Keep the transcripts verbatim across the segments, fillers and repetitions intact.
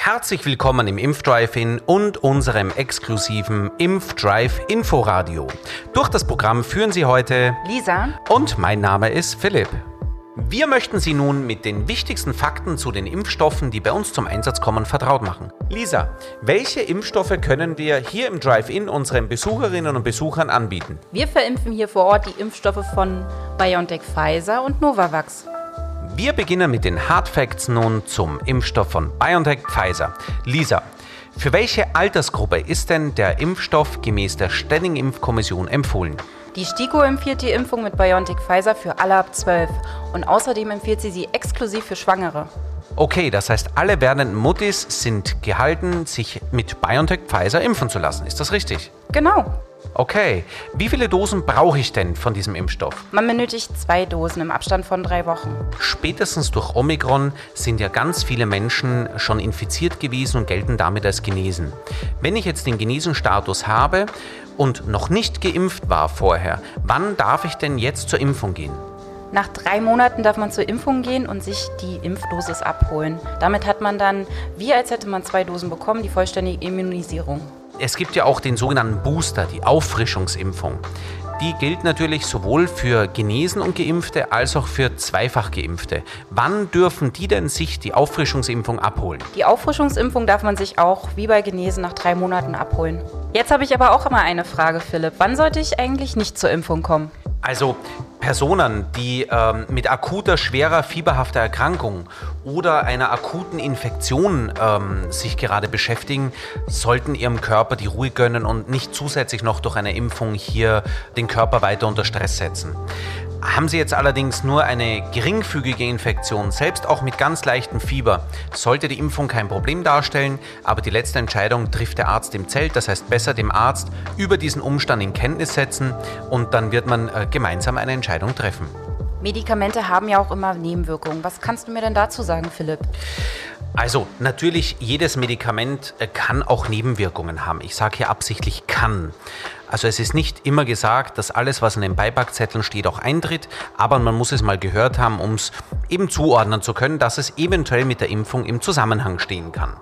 Herzlich willkommen im Impfdrive-In und unserem exklusiven Impfdrive-Inforadio. Durch das Programm führen Sie heute Lisa und mein Name ist Philipp. Wir möchten Sie nun mit den wichtigsten Fakten zu den Impfstoffen, die bei uns zum Einsatz kommen, vertraut machen. Lisa, welche Impfstoffe können wir hier im Drive-In unseren Besucherinnen und Besuchern anbieten? Wir verimpfen hier vor Ort die Impfstoffe von BioNTech, Pfizer und Novavax. Wir beginnen mit den Hard Facts nun zum Impfstoff von BioNTech Pfizer. Lisa, für welche Altersgruppe ist denn der Impfstoff gemäß der Ständigen Impfkommission empfohlen? Die STIKO empfiehlt die Impfung mit BioNTech Pfizer für alle ab zwölf und außerdem empfiehlt sie sie exklusiv für Schwangere. Okay, das heißt, alle werdenden Muttis sind gehalten, sich mit BioNTech Pfizer impfen zu lassen. Ist das richtig? Genau. Okay, wie viele Dosen brauche ich denn von diesem Impfstoff? Man benötigt zwei Dosen im Abstand von drei Wochen. Spätestens durch Omikron sind ja ganz viele Menschen schon infiziert gewesen und gelten damit als genesen. Wenn ich jetzt den Genesenstatus habe und noch nicht geimpft war vorher, wann darf ich denn jetzt zur Impfung gehen? Nach drei Monaten darf man zur Impfung gehen und sich die Impfdosis abholen. Damit hat man dann, wie als hätte man zwei Dosen bekommen, die vollständige Immunisierung. Es gibt ja auch den sogenannten Booster, die Auffrischungsimpfung. Die gilt natürlich sowohl für Genesen und Geimpfte als auch für zweifach Geimpfte. Wann dürfen die denn sich die Auffrischungsimpfung abholen? Die Auffrischungsimpfung darf man sich auch wie bei Genesen nach drei Monaten abholen. Jetzt habe ich aber auch immer eine Frage, Philipp. Wann sollte ich eigentlich nicht zur Impfung kommen? Also Personen, die ähm, mit akuter, schwerer, fieberhafter Erkrankung oder einer akuten Infektion ähm, sich gerade beschäftigen, sollten ihrem Körper die Ruhe gönnen und nicht zusätzlich noch durch eine Impfung hier den Körper weiter unter Stress setzen. Haben Sie jetzt allerdings nur eine geringfügige Infektion, selbst auch mit ganz leichtem Fieber, sollte die Impfung kein Problem darstellen, aber die letzte Entscheidung trifft der Arzt im Zelt, das heißt besser dem Arzt über diesen Umstand in Kenntnis setzen und dann wird man äh, gemeinsam eine Entscheidung treffen. Medikamente haben ja auch immer Nebenwirkungen. Was kannst du mir denn dazu sagen, Philipp? Also natürlich, jedes Medikament kann auch Nebenwirkungen haben. Ich sage hier absichtlich kann. Also es ist nicht immer gesagt, dass alles, was in den Beipackzetteln steht, auch eintritt, aber man muss es mal gehört haben, um es eben zuordnen zu können, dass es eventuell mit der Impfung im Zusammenhang stehen kann.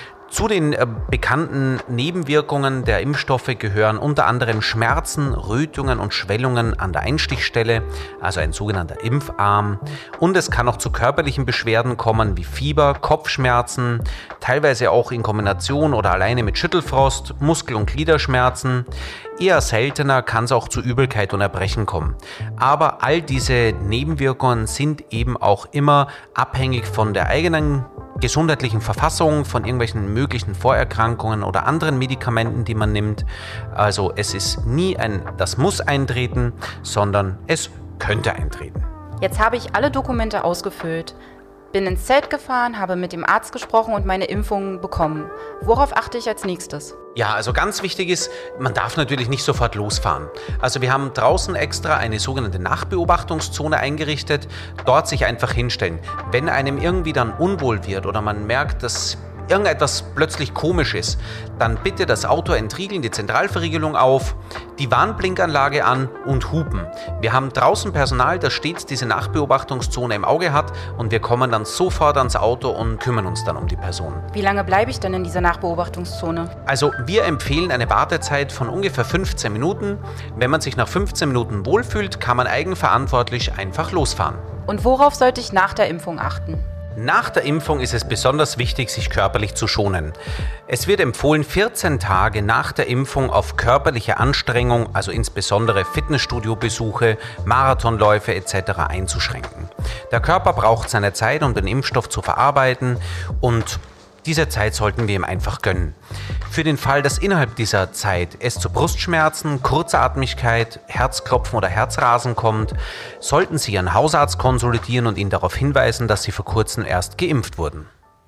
Zu den äh, bekannten Nebenwirkungen der Impfstoffe gehören unter anderem Schmerzen, Rötungen und Schwellungen an der Einstichstelle, also ein sogenannter Impfarm. Und es kann auch zu körperlichen Beschwerden kommen wie Fieber, Kopfschmerzen, teilweise auch in Kombination oder alleine mit Schüttelfrost, Muskel- und Gliederschmerzen. Eher seltener kann es auch zu Übelkeit und Erbrechen kommen. Aber all diese Nebenwirkungen sind eben auch immer abhängig von der eigenen gesundheitlichen Verfassung, von irgendwelchen möglichen Vorerkrankungen oder anderen Medikamenten, die man nimmt. Also es ist nie ein, das muss eintreten, sondern es könnte eintreten. Jetzt habe ich alle Dokumente ausgefüllt, bin ins Zelt gefahren, habe mit dem Arzt gesprochen und meine Impfung bekommen. Worauf achte ich als nächstes? Ja, also ganz wichtig ist, man darf natürlich nicht sofort losfahren. Also wir haben draußen extra eine sogenannte Nachbeobachtungszone eingerichtet, dort sich einfach hinstellen. Wenn einem irgendwie dann unwohl wird oder man merkt, dass irgendetwas plötzlich komisch ist, dann bitte das Auto entriegeln, die Zentralverriegelung auf, die Warnblinkanlage an und hupen. Wir haben draußen Personal, das stets diese Nachbeobachtungszone im Auge hat und wir kommen dann sofort ans Auto und kümmern uns dann um die Person. Wie lange bleibe ich denn in dieser Nachbeobachtungszone? Also wir empfehlen eine Wartezeit von ungefähr fünfzehn Minuten. Wenn man sich nach fünfzehn Minuten wohlfühlt, kann man eigenverantwortlich einfach losfahren. Und worauf sollte ich nach der Impfung achten? Nach der Impfung ist es besonders wichtig, sich körperlich zu schonen. Es wird empfohlen, vierzehn Tage nach der Impfung auf körperliche Anstrengung, also insbesondere Fitnessstudio-Besuche, Marathonläufe et cetera einzuschränken. Der Körper braucht seine Zeit, um den Impfstoff zu verarbeiten und diese Zeit sollten wir ihm einfach gönnen. Für den Fall, dass innerhalb dieser Zeit es zu Brustschmerzen, Kurzatmigkeit, Herzklopfen oder Herzrasen kommt, sollten Sie Ihren Hausarzt konsultieren und ihn darauf hinweisen, dass Sie vor kurzem erst geimpft wurden.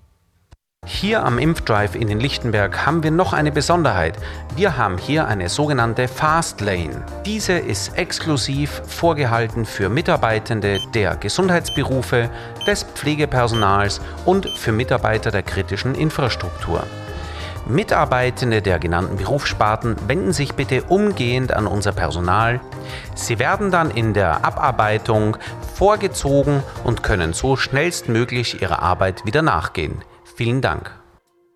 Hier am Impfdrive in den Lichtenberg haben wir noch eine Besonderheit. Wir haben hier eine sogenannte Fast Lane. Diese ist exklusiv vorgehalten für Mitarbeitende der Gesundheitsberufe, des Pflegepersonals und für Mitarbeiter der kritischen Infrastruktur. Mitarbeitende der genannten Berufssparten wenden sich bitte umgehend an unser Personal. Sie werden dann in der Abarbeitung vorgezogen und können so schnellstmöglich ihrer Arbeit wieder nachgehen. Vielen Dank.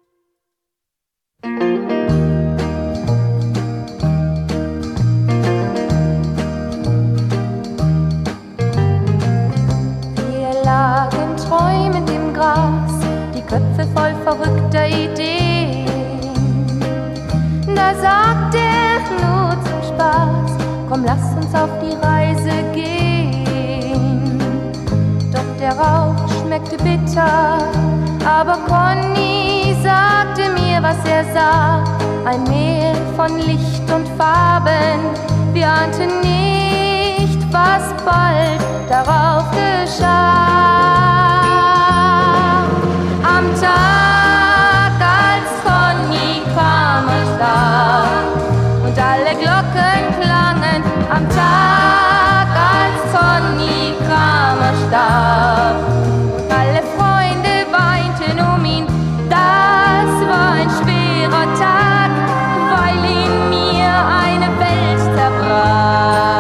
Wir lagen träumend im Gras, die Köpfe voll verrückter Ideen. Da sagt er nur zum Spaß, komm, lass uns auf die Reise gehen. Doch der Rauch schmeckte bitter, aber Conny sagte mir, was er sah. Ein Meer von Licht und Farben, wir ahnten nicht, was bald darauf geschah. Am Tag, als Conny kam, er starb und alle Glocken klangen. Am Tag, als Conny kam, er starb und alle Freunde weinten um ihn. Das war ein schwerer Tag, weil in mir eine Welt zerbrach.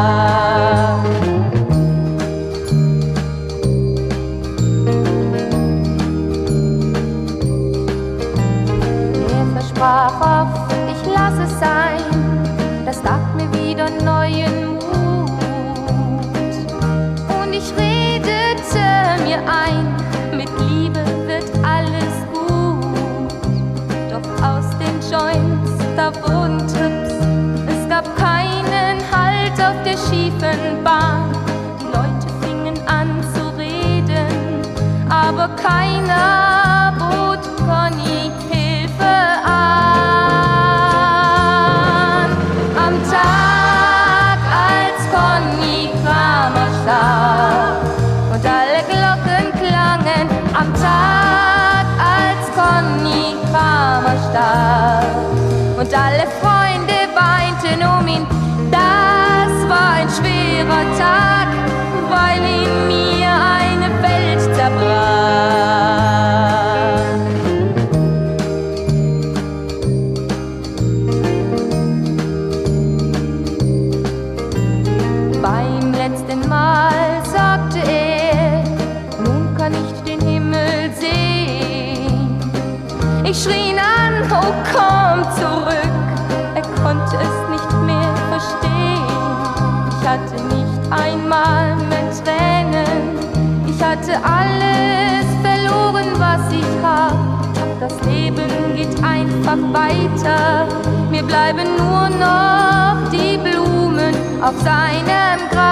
Er versprach oft, ich lass es sein, das gab mir wieder neuen Mut. Und ich redete mir ein, mit Liebe wird alles gut. Doch aus den Joints, da wurden's, es gab keinen Halt auf der schiefen Bahn. Die Leute fingen an zu reden, aber keiner bot Conny Hilfe an. Am Tag, als Conny Kramer starb und alle Glocken klangen, am Tag, als Conny Kramer starb und alle Freunde weinten um ihn, das war ein schwerer Tag, weil in mir eine Welt zerbrach. Beim letzten Mal sagte er, nun kann ich den Himmel sehen. Ich schrie ihn an, oh komm zurück, er konnte es nicht mehr verstehen. Ich hatte nicht einmal mehr Tränen, ich hatte alles verloren, was ich hab. Doch das Leben geht einfach weiter, mir bleiben nur noch die Blumen auf seinem Grab.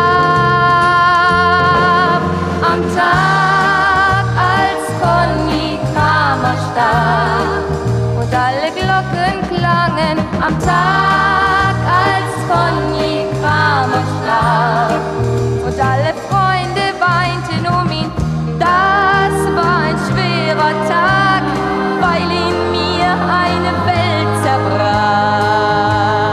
Am Tag, als Conny Kramer starb und alle Glocken klangen, am Tag, als Conny Kramer starb und alle Freunde weinten um ihn, das war ein schwerer Tag, weil in mir eine Welt zerbrach.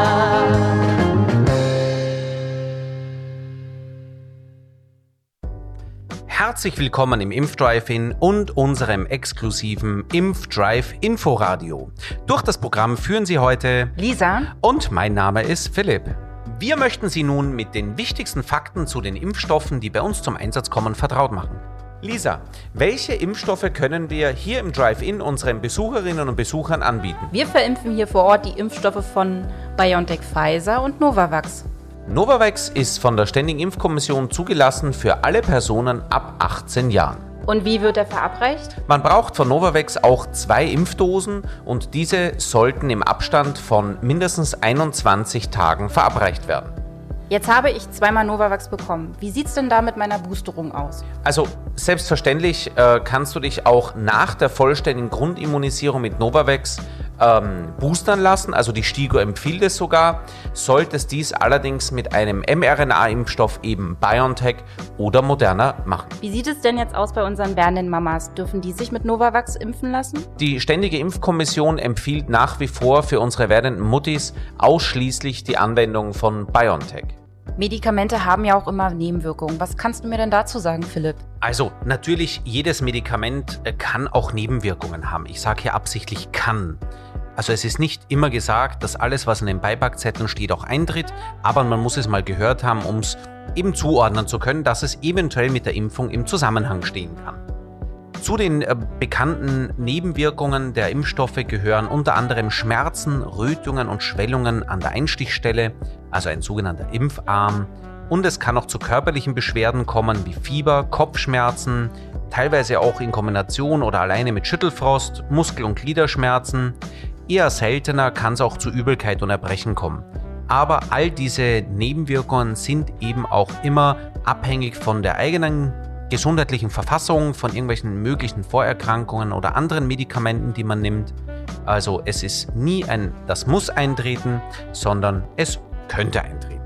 Herzlich willkommen im Impfdrive-In und unserem exklusiven Impfdrive-Inforadio. Durch das Programm führen Sie heute Lisa und mein Name ist Philipp. Wir möchten Sie nun mit den wichtigsten Fakten zu den Impfstoffen, die bei uns zum Einsatz kommen, vertraut machen. Lisa, welche Impfstoffe können wir hier im Drive-In unseren Besucherinnen und Besuchern anbieten? Wir verimpfen hier vor Ort die Impfstoffe von BioNTech, Pfizer und Novavax. Novavax ist von der Ständigen Impfkommission zugelassen für alle Personen ab achtzehn Jahren. Und wie wird er verabreicht? Man braucht von Novavax auch zwei Impfdosen und diese sollten im Abstand von mindestens einundzwanzig Tagen verabreicht werden. Jetzt habe ich zweimal Novavax bekommen. Wie sieht es denn da mit meiner Boosterung aus? Also selbstverständlich äh, kannst du dich auch nach der vollständigen Grundimmunisierung mit Novavax ähm, boostern lassen. Also die STIKO empfiehlt es sogar. Solltest dies allerdings mit einem mRNA-Impfstoff eben BioNTech oder Moderna machen. Wie sieht es denn jetzt aus bei unseren werdenden Mamas? Dürfen die sich mit Novavax impfen lassen? Die Ständige Impfkommission empfiehlt nach wie vor für unsere werdenden Muttis ausschließlich die Anwendung von BioNTech. Medikamente haben ja auch immer Nebenwirkungen. Was kannst du mir denn dazu sagen, Philipp? Also natürlich, jedes Medikament kann auch Nebenwirkungen haben. Ich sage hier absichtlich kann. Also es ist nicht immer gesagt, dass alles, was in den Beipackzetteln steht, auch eintritt, aber man muss es mal gehört haben, um es eben zuordnen zu können, dass es eventuell mit der Impfung im Zusammenhang stehen kann. Zu den äh, bekannten Nebenwirkungen der Impfstoffe gehören unter anderem Schmerzen, Rötungen und Schwellungen an der Einstichstelle, also ein sogenannter Impfarm. Und es kann auch zu körperlichen Beschwerden kommen wie Fieber, Kopfschmerzen, teilweise auch in Kombination oder alleine mit Schüttelfrost, Muskel- und Gliederschmerzen. Eher seltener kann es auch zu Übelkeit und Erbrechen kommen. Aber all diese Nebenwirkungen sind eben auch immer abhängig von der eigenen gesundheitlichen Verfassung, von irgendwelchen möglichen Vorerkrankungen oder anderen Medikamenten, die man nimmt. Also es ist nie ein „das muss eintreten", sondern es könnte eintreten.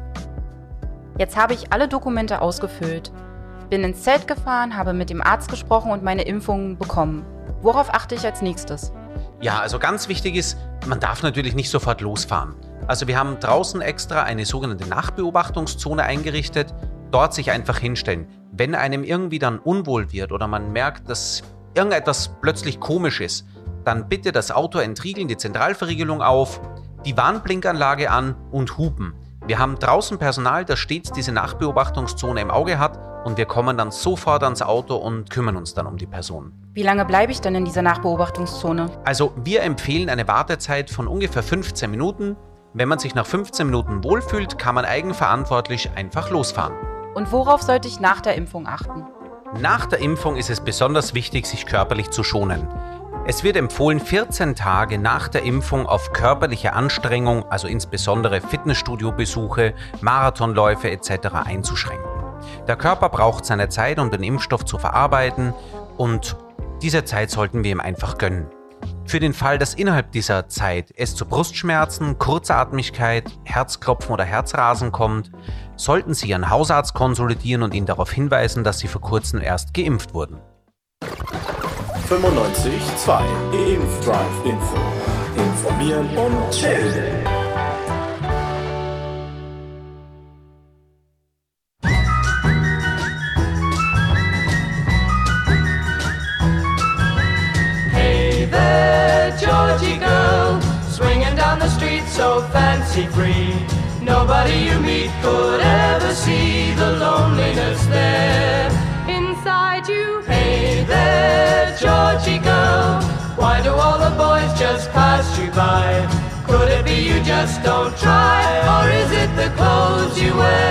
Jetzt habe ich alle Dokumente ausgefüllt, bin ins Zelt gefahren, habe mit dem Arzt gesprochen und meine Impfung bekommen. Worauf achte ich als nächstes? Ja, also ganz wichtig ist, man darf natürlich nicht sofort losfahren. Also wir haben draußen extra eine sogenannte Nachbeobachtungszone eingerichtet, dort sich einfach hinstellen. Wenn einem irgendwie dann unwohl wird oder man merkt, dass irgendetwas plötzlich komisch ist, dann bitte das Auto entriegeln, die Zentralverriegelung auf, die Warnblinkanlage an und hupen. Wir haben draußen Personal, das stets diese Nachbeobachtungszone im Auge hat und wir kommen dann sofort ans Auto und kümmern uns dann um die Person. Wie lange bleibe ich denn in dieser Nachbeobachtungszone? Also wir empfehlen eine Wartezeit von ungefähr fünfzehn Minuten. Wenn man sich nach fünfzehn Minuten wohlfühlt, kann man eigenverantwortlich einfach losfahren. Und worauf sollte ich nach der Impfung achten? Nach der Impfung ist es besonders wichtig, sich körperlich zu schonen. Es wird empfohlen, vierzehn Tage nach der Impfung auf körperliche Anstrengung, also insbesondere Fitnessstudio-Besuche, Marathonläufe et cetera einzuschränken. Der Körper braucht seine Zeit, um den Impfstoff zu verarbeiten und diese Zeit sollten wir ihm einfach gönnen. Für den Fall, dass innerhalb dieser Zeit es zu Brustschmerzen, Kurzatmigkeit, Herzklopfen oder Herzrasen kommt, sollten Sie Ihren Hausarzt konsultieren und ihn darauf hinweisen, dass Sie vor kurzem erst geimpft wurden. fünfundneunzig Komma zwei Impfdrive Info. Informieren und chillen. Hey there, Georgie girl, swinging down the street so fancy-free. Nobody you meet could ever see the loneliness there inside you. Hey there, Georgie girl, why do all the boys just pass you by? Could it be you just don't try, or is it the clothes you wear?